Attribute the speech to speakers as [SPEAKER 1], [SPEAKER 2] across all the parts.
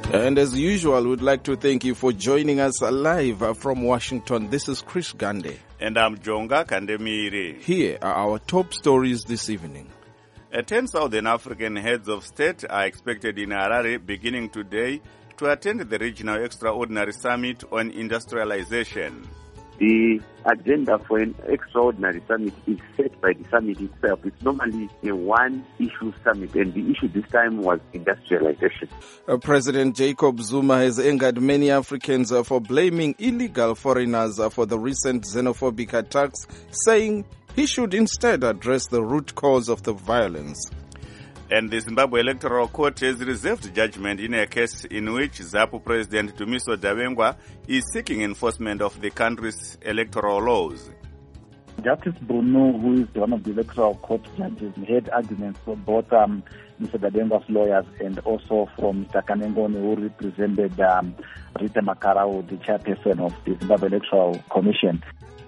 [SPEAKER 1] And as usual, we'd like to thank you for joining us live from Washington. This is Chris Gande.
[SPEAKER 2] And I'm Jonga Kandemiri.
[SPEAKER 1] Here are our top stories this evening.
[SPEAKER 2] 10 Southern African heads of state are expected in Harare beginning today to attend the regional extraordinary summit on industrialization.
[SPEAKER 3] The agenda for an extraordinary summit is set by the summit itself. It's normally a one-issue summit, and the issue this time was industrialization.
[SPEAKER 1] President Jacob Zuma has angered many Africans for blaming illegal foreigners for the recent xenophobic attacks, saying he should instead address the root cause of the violence.
[SPEAKER 2] And the Zimbabwe Electoral Court has reserved judgment in a case in which ZAPU President Tumiso Dawengwa is seeking enforcement of the country's electoral laws.
[SPEAKER 4] Justice Bruno, who is one of the Electoral Court judges, had arguments from both Mr. Dawengwa's lawyers and also from Mr. Kanengoni, who represented Rita Makarau, the chairperson of the Zimbabwe Electoral Commission.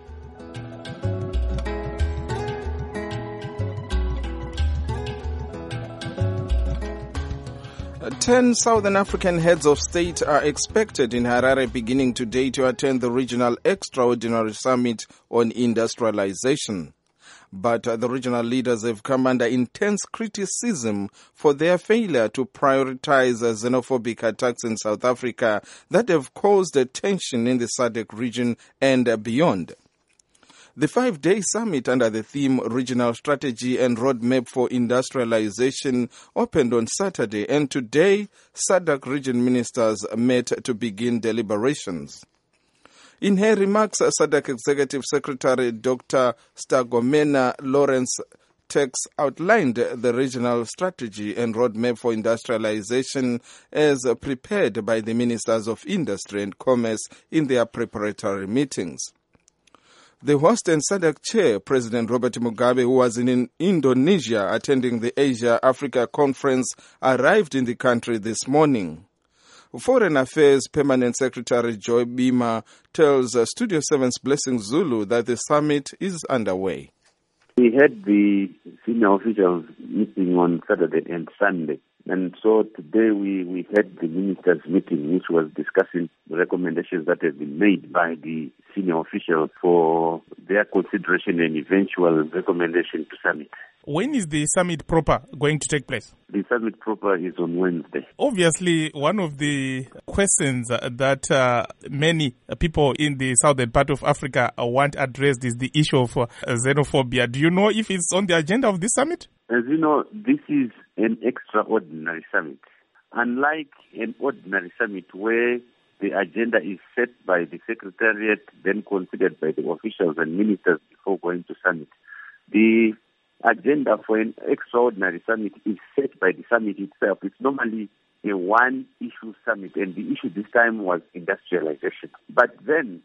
[SPEAKER 1] 10 Southern African heads of state are expected in Harare beginning today to attend the regional extraordinary summit on industrialization. But the regional leaders have come under intense criticism for their failure to prioritize xenophobic attacks in South Africa that have caused tension in the SADC region and beyond. The 5-day summit under the theme Regional Strategy and Roadmap for Industrialization opened on Saturday, and today SADC region ministers met to begin deliberations. In her remarks, SADC Executive Secretary Dr. Stergomena Lawrence Tax outlined the regional strategy and roadmap for industrialization as prepared by the Ministers of Industry and Commerce in their preparatory meetings. The host and SADC chair, President Robert Mugabe, who was in Indonesia attending the Asia-Africa conference, arrived in the country this morning. Foreign Affairs Permanent Secretary Joy Bima tells Studio 7's Blessing Zulu that the summit is underway.
[SPEAKER 3] We had the senior officials meeting on Saturday and Sunday. And so today we had the ministers' meeting, which was discussing the recommendations that have been made by the senior officials for their consideration and eventual recommendation to summit.
[SPEAKER 5] When is the summit proper going to take place?
[SPEAKER 3] The summit proper is on Wednesday.
[SPEAKER 5] Obviously, one of the questions that many people in the southern part of Africa want addressed is the issue of xenophobia. Do you know if it's on the agenda of this summit?
[SPEAKER 3] As you know, this is an extraordinary summit. Unlike an ordinary summit where the agenda is set by the Secretariat, then considered by the officials and ministers before going to summit, the agenda for an extraordinary summit is set by the summit itself. It's normally a one-issue summit, and the issue this time was industrialization. But then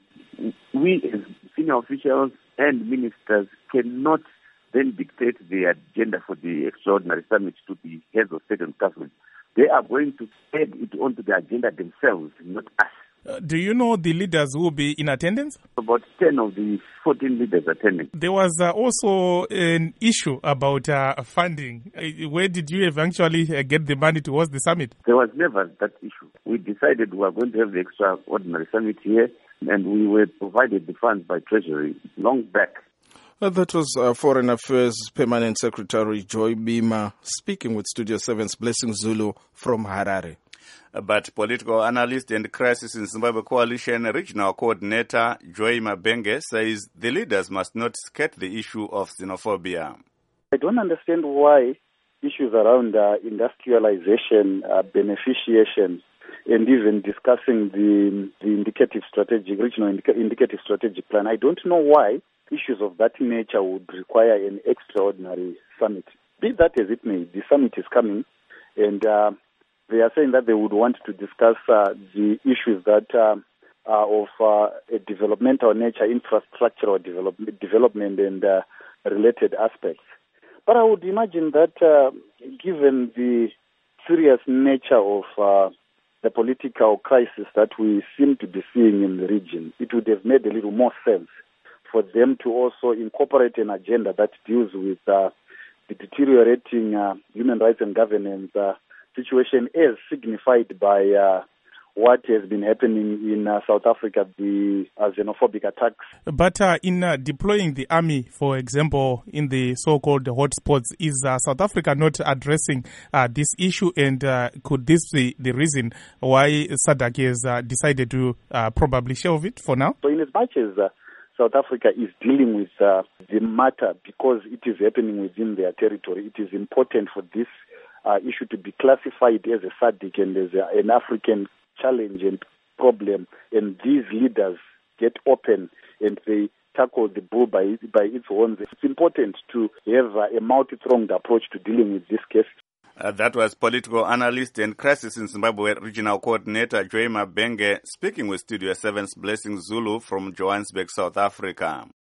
[SPEAKER 3] we as senior officials and ministers cannot then dictate the agenda for the extraordinary summit to the heads of state and government. They are going to add it onto the agenda themselves, not us.
[SPEAKER 5] Do you know the leaders who will be in attendance?
[SPEAKER 3] About 10 of the 14 leaders attending.
[SPEAKER 5] There was also an issue about funding. Where did you eventually get the money towards the summit?
[SPEAKER 3] There was never that issue. We decided we were going to have the extraordinary summit here, and we were provided the funds by Treasury long back.
[SPEAKER 1] That was Foreign Affairs Permanent Secretary Joy Bima speaking with Studio 7's Blessing Zulu from Harare.
[SPEAKER 2] But political analyst and Crisis in Zimbabwe Coalition Regional Coordinator Joy Mabenge says the leaders must not skirt the issue of xenophobia.
[SPEAKER 6] I don't understand why issues around industrialization, beneficiation, and even discussing the indicative strategic, regional indicative strategic plan, I don't know why issues of that nature would require an extraordinary summit. Be that as it may, the summit is coming, and they are saying that they would want to discuss the issues that are of a developmental nature, infrastructural development and related aspects. But I would imagine that given the serious nature of the political crisis that we seem to be seeing in the region, it would have made a little more sense for them to also incorporate an agenda that deals with the deteriorating human rights and governance situation as signified by what has been happening in South Africa, the xenophobic attacks.
[SPEAKER 5] But in deploying the army, for example, in the so-called hotspots, is South Africa not addressing this issue? And could this be the reason why SADC has decided to probably shelve it for now?
[SPEAKER 6] So in as much as South Africa is dealing with the matter because it is happening within their territory, it is important for this issue to be classified as a SADC and as an African challenge and problem, and these leaders get open and they tackle the bull by its horns. It's important to have a multi-pronged approach to dealing with this case.
[SPEAKER 2] That was political analyst and Crisis in Zimbabwe Regional Coordinator Joy Mabenge speaking with Studio 7's Blessing Zulu from Johannesburg, South Africa.